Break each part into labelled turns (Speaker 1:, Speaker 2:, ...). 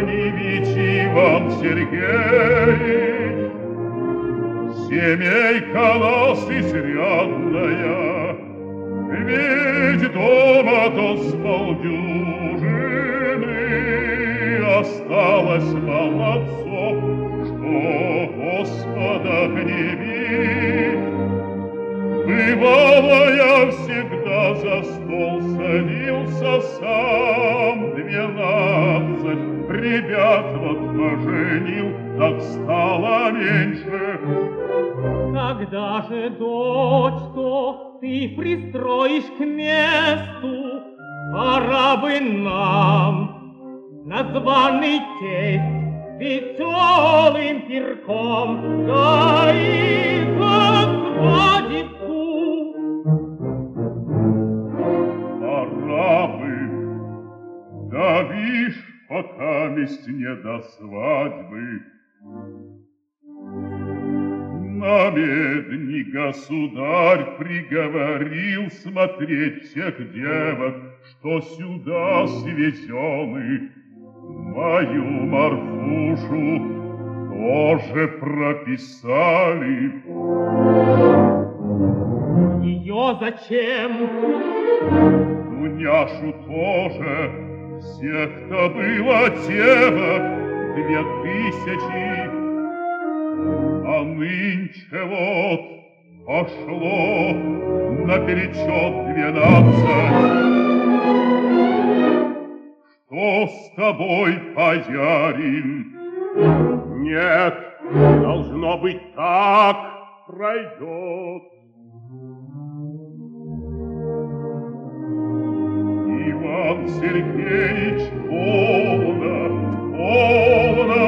Speaker 1: Огневич Иван Сергеевич, семейка нас изрядная, ведь дома-то с полдюжины осталось молодцов, что Господа гневит. Бывало, я всегда за стол садился сам, 12 ребят вот поженил, так стало меньше.
Speaker 2: Когда же, дочь-то, ты пристроишь к месту, пора бы нам названный тесть веселым пирком, да и за свадебку.
Speaker 1: Пора бы, да вишь, пока месть не до свадьбы. На медни государь приговорил смотреть всех девок, что сюда свезены. Мою Марфушу тоже прописали.
Speaker 2: Ее зачем?
Speaker 1: Дуняшу тоже. Всех-то было девок 2000, а нынче вот пошло наперечет 12. Что с тобой, боярин? Нет, должно быть так, пройдет. Иван Сергеевич, полно, полно,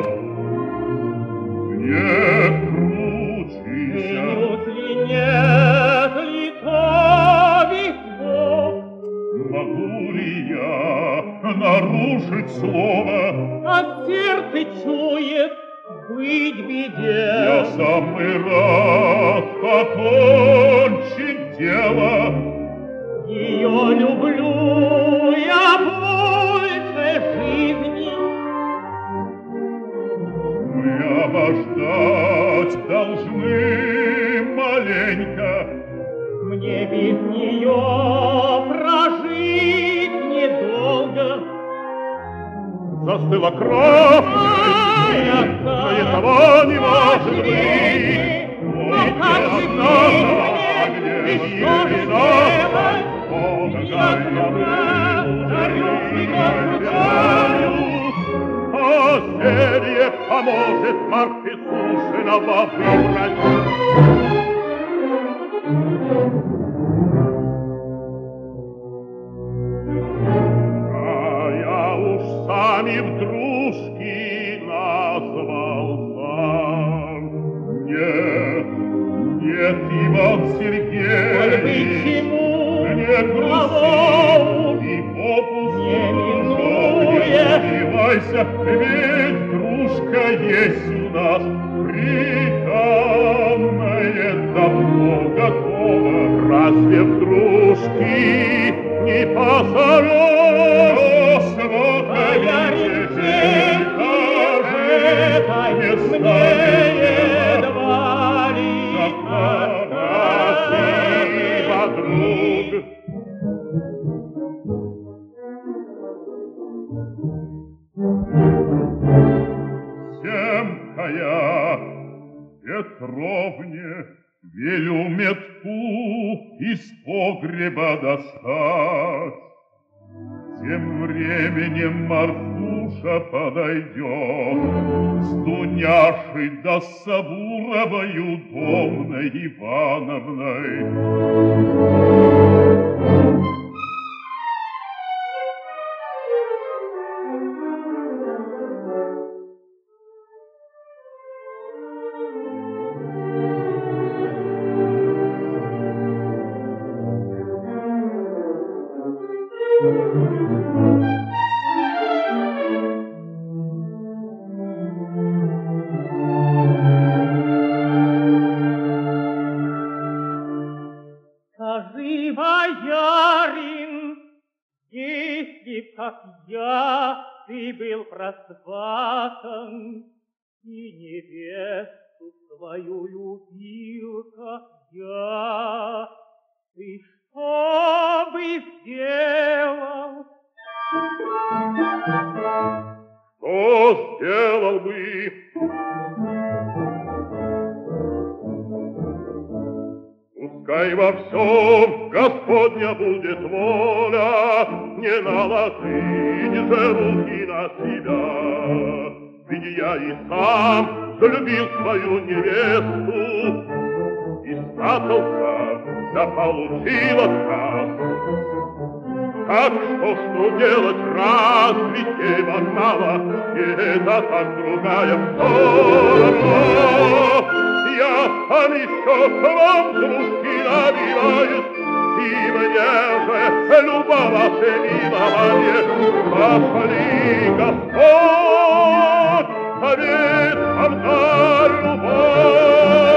Speaker 1: не кручися.
Speaker 2: Нет ли то веко?
Speaker 1: Могу ли я нарушить слово?
Speaker 2: А сердце чует быть беде.
Speaker 1: Я самый рад покончить дело.
Speaker 2: Ее люблю я больше жизни.
Speaker 1: Мы обождать должны маленько.
Speaker 2: Мне без нее прожить недолго.
Speaker 1: Застыла кровь, но этого не может быть.
Speaker 2: Но как же мне, что же делать? Я жарюсь и государю.
Speaker 1: А зелье поможет Марфе Сушинова выбрать. А я уж сами в дружки назвался. Нет, нет, Иван Сергеевич, не грусти и попусту, не убивайся, ведь дружка есть у нас приданное, давно готово. Разве в дружки не позовешь?
Speaker 2: Боярин, это не едва ли
Speaker 1: спасибо, друг. Семка я Петровне велю метку из погреба достать. Тем временем Марфуша подойдет с Дуняшей да с Сабуровою Домной Ивановной.
Speaker 2: Скажи, боярин, ты был просватан, и невесту свою любил, как я. Ты что бы сделал?
Speaker 1: Что сделал бы? Пускай во всем Господня будет воля, не наложить же руки на себя. Ведь я и сам залюбил свою невесту, и спрятался, да получил отказ. Как что делать, разве тема мало, и это так другая сторона. Я сам еще к вам дружки набиваюсь, и мне же любого милование. Пошли, Господь, совет вам дай любовь.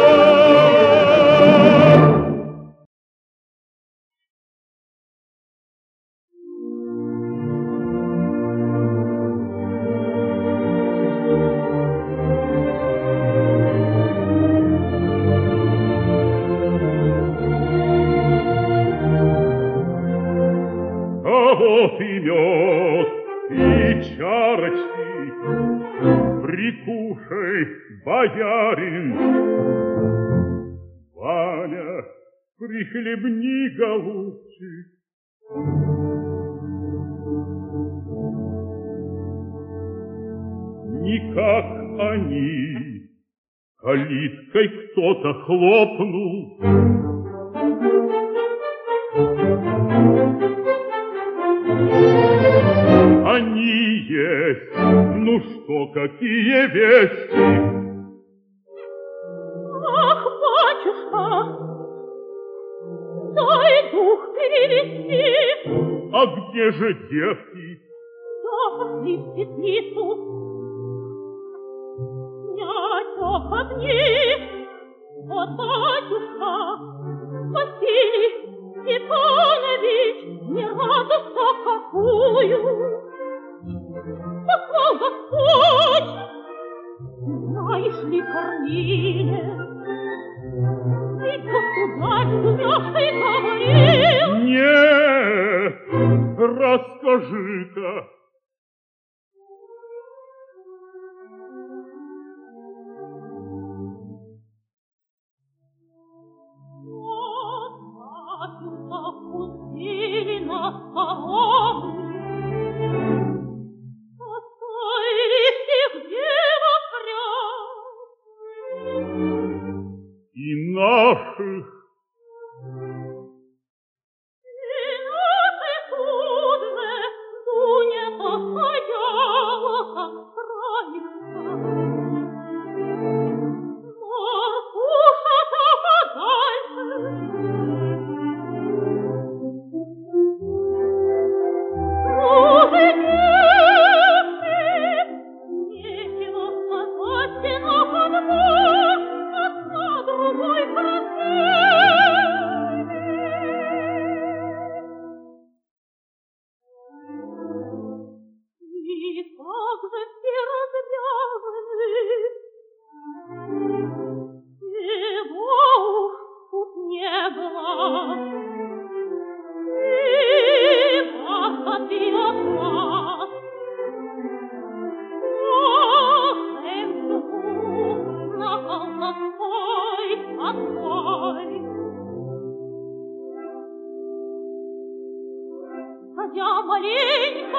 Speaker 1: Вот и мед, и чарочки, прикушай, боярин. Ваня, прихлебни, голубчик. Никак они, калиткой кто-то хлопнул. Они есть, ну что, какие вести?
Speaker 3: Ах, батюшка, дай дух перевести.
Speaker 1: А где же девки?
Speaker 3: Да пошли в светлицу. Нянька одни, вот батюшка, Василий Степанович, не радость-то какую послал Господь. Знаешь ли, Корниле, ведь государь нашей говорил.
Speaker 1: Нет, расскажи-ка.
Speaker 3: Пустили на сторону, оставили всех девок ряд.
Speaker 1: И наших.
Speaker 3: И наши тут же Дуня постояла, как странница. Марфуша-то подальше. Я маленько,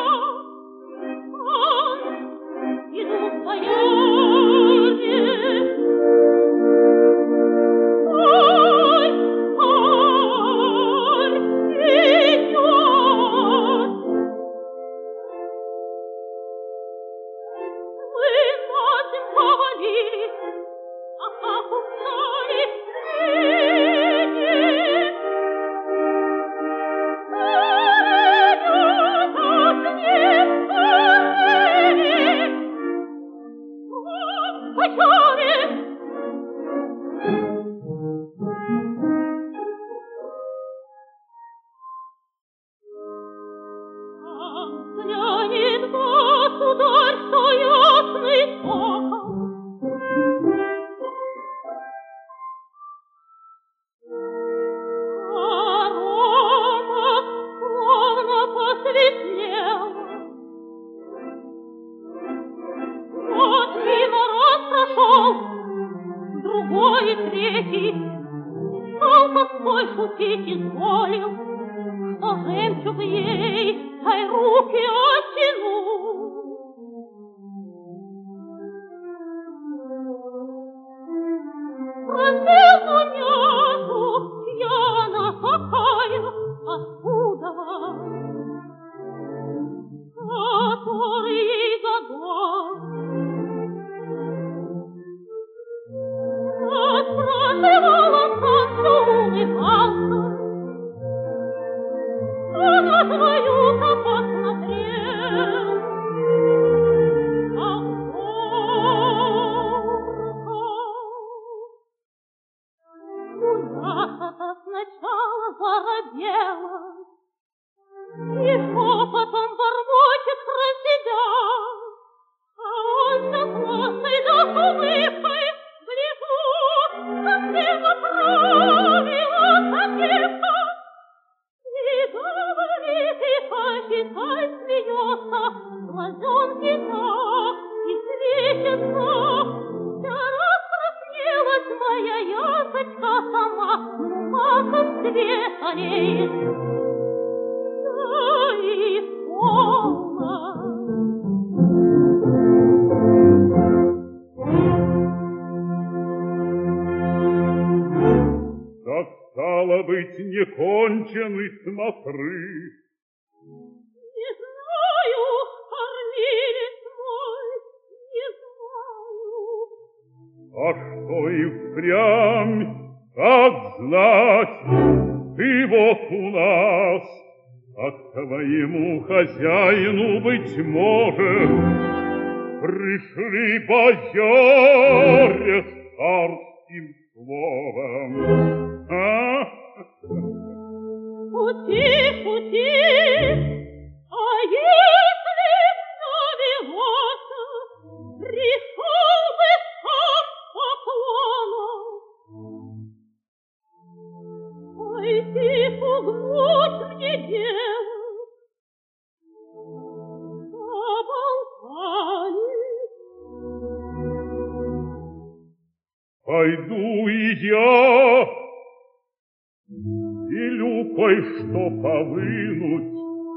Speaker 3: иду в бояре. Ой, идет. Вы нас им повалили, а как устали сидеть. Глянь, простить изволил, что жемчуг ей дай руки оттянул. Просил Дуняшу, чья она какая, откудова, который ей задал. Спрашивала Санчо, улыбался, на свою-то посмотрел, как зорко. Дуняша-то сначала заробела и шепотом бормочет про себя, а он со злостной да с улыбкой гляжу, совсем оправила совсемка. И говорит, и почитай, смеется, глазенки так и светятся. Вся раскраснелась моя ясочка сама, маком цвет аллеет. Да и полно.
Speaker 1: Так стало быть, не кончены смотры.
Speaker 3: Не знаю, кормилец мой, не знаю.
Speaker 1: А что и впрямь, как знать, ты вот у нас, а к твоему хозяину, быть может, пришли бояре с царским словом.
Speaker 3: Шути, шути, а если б довелось, пришел бы сам с поклоном. Пойти пугнуть мне дело, поболтали.
Speaker 1: Пойду и я, велю кое-что повынуть.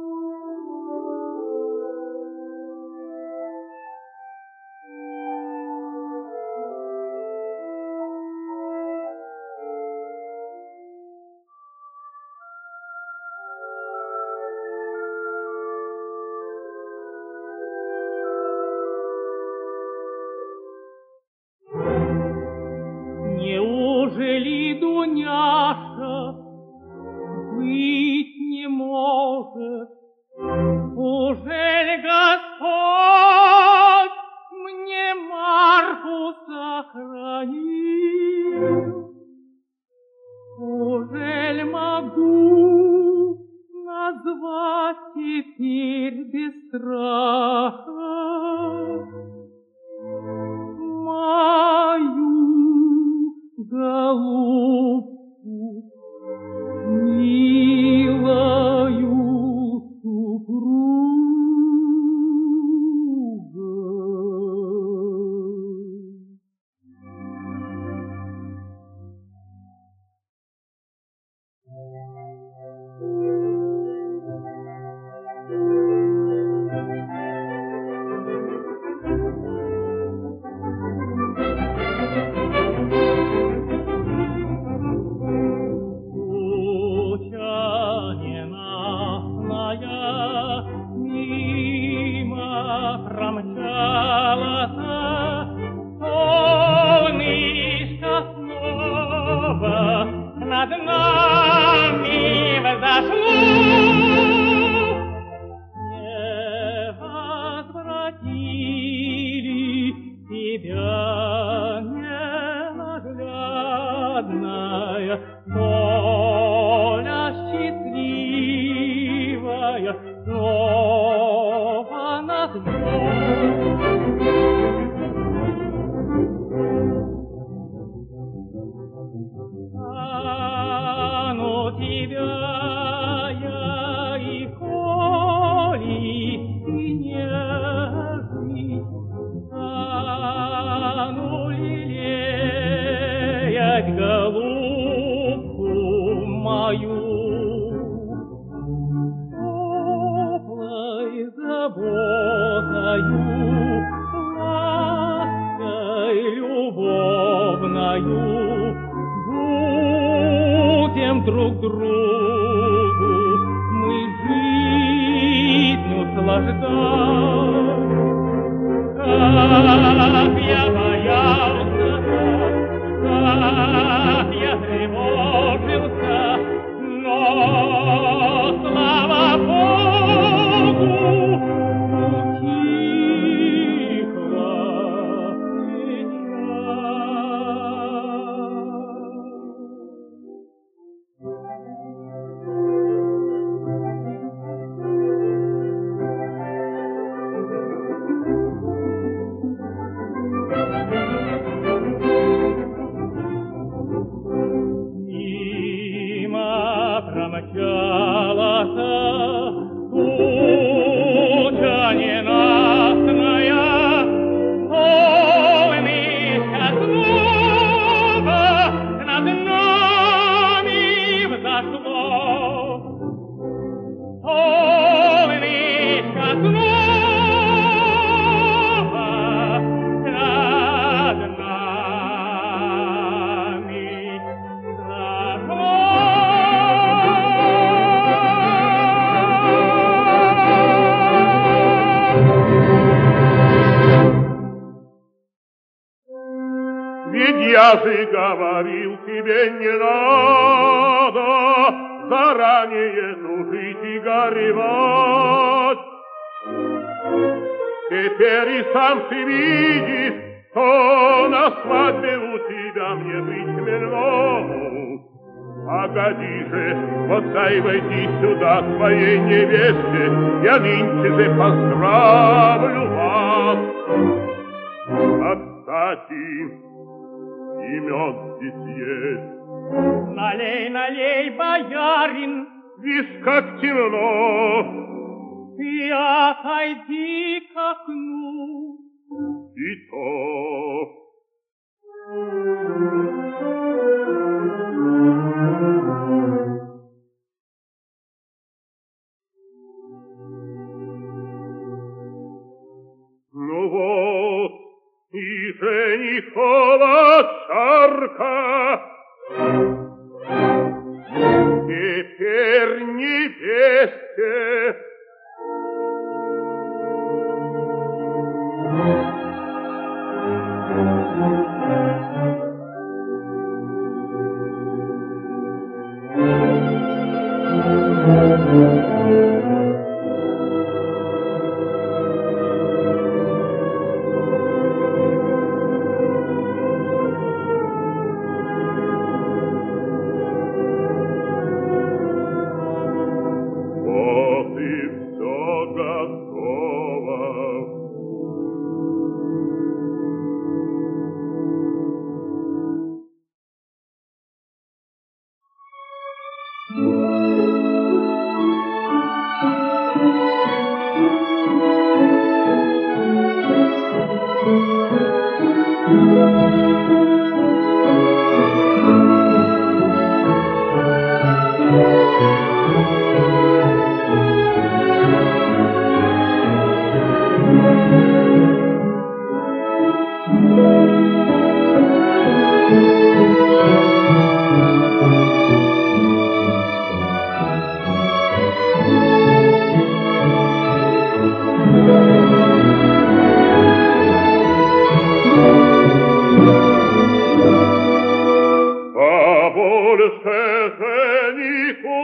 Speaker 2: Неужели, Дуняша, быть не может? Ужель Господь мне Марфу сохранил? Ужель могу назвать теперь без страха мою голубку, милою супругу? Над нами взошло, не возвратили тебя, ненаглядная, доля счастливая, снова нас тебя я и коли и не жить, стану лелеять голубку мою. розою, лаской любовною будем друг другу мы жизнь услаждать. Как я боялся, как я тревожился, но, слава Богу, утихла промчалась туча ненастная, солнышко снова над нами взошло. Солнышко снова над нами взошло.
Speaker 1: Ведь я же говорил тебе, не надо заранее тужить и горевать. Теперь и сам ты видишь, что на свадьбе у тебя мне быть мило. Погоди же, вот дай войти сюда твоей невесте, я нынче же поздравлю вас. А кстати, и мед здесь есть.
Speaker 2: Налей, налей, боярин,
Speaker 1: Вишь, как темно.
Speaker 2: ты отойди к окну.
Speaker 1: И то. Ну вот, и женихова чарка, теперь невесте. Вот и все готово. Побольше жениху,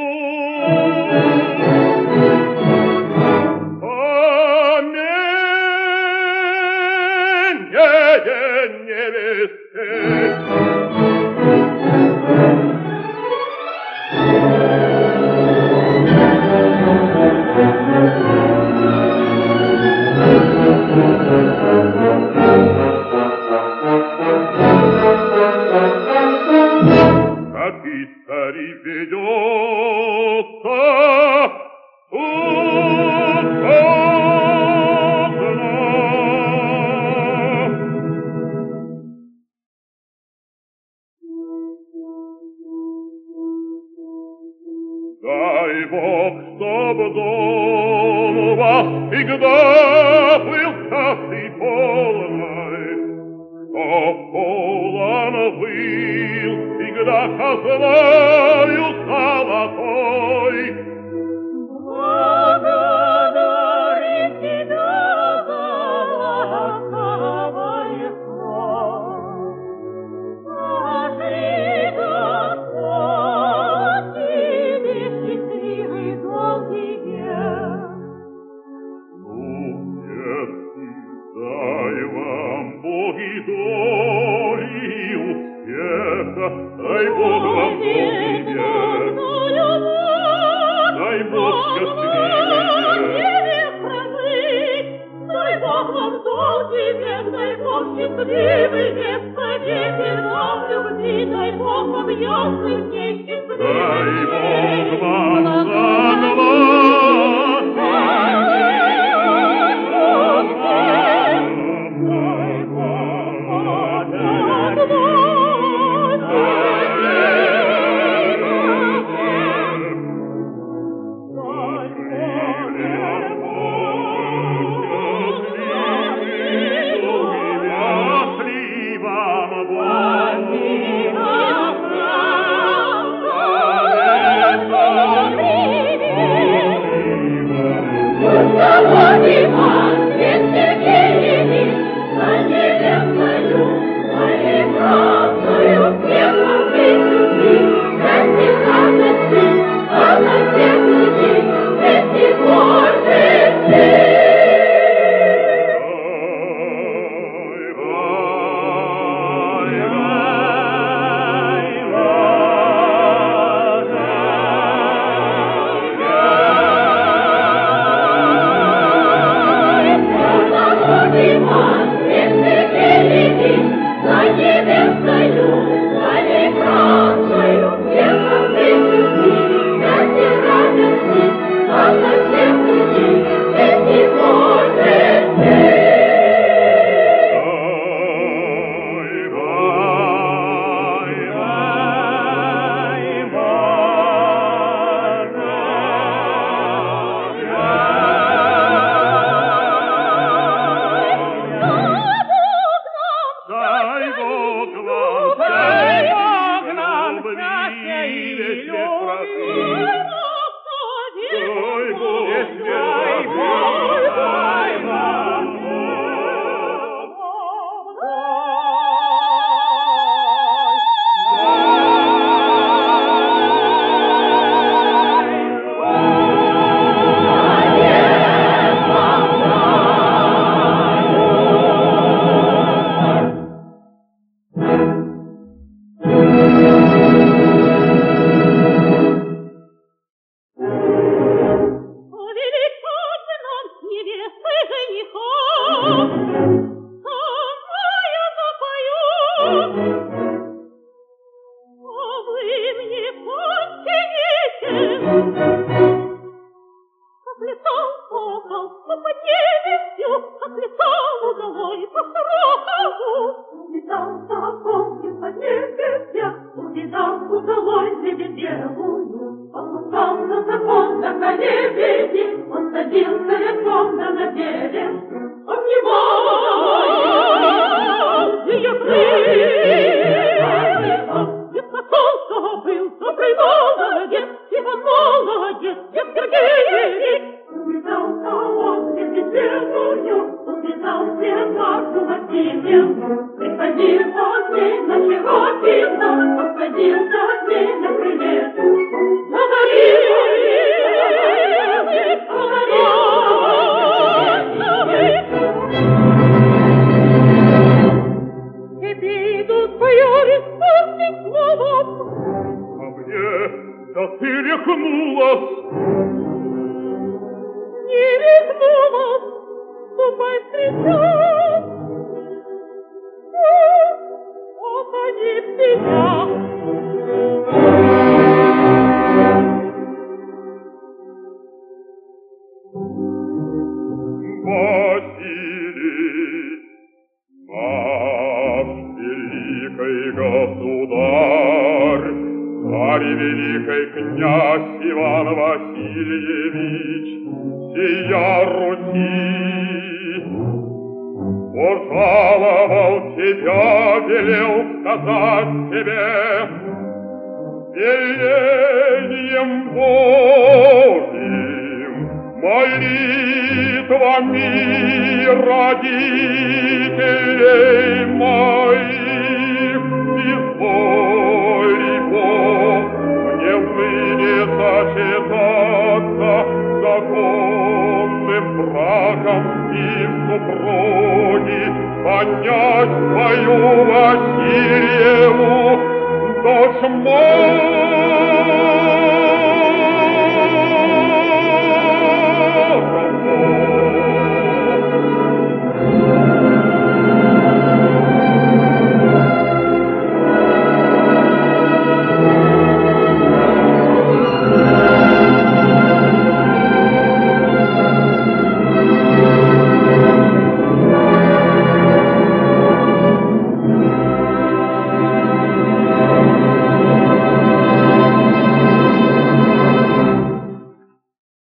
Speaker 1: поменее невесте. Как истори ведется, дай Бог, чтоб дом у вас всегда был часый полной, что полон был всегда козлою золотой.
Speaker 3: Благодарим тебя за ласковое слово. Скажи, Господь, тебе счастливый долгий век.
Speaker 1: Дай вам, Боги, доли и успеха, дай Бог вам долгий век, дай Бог счастливый век.
Speaker 3: Дай Бог вам долгий век, дай Бог счастливый век, победит вам любви, дай Бог вам ясный день счастливый
Speaker 1: Дай
Speaker 3: век.
Speaker 1: Бог вам согласия. Иван Васильевич, сия Руси пожаловал тебя, велел сказать тебе велением Божьим, молитвами родителей моих, изволи Бог мне ныне сочетаться законным браком и супруги, понять твою Васильеву, дочь моя.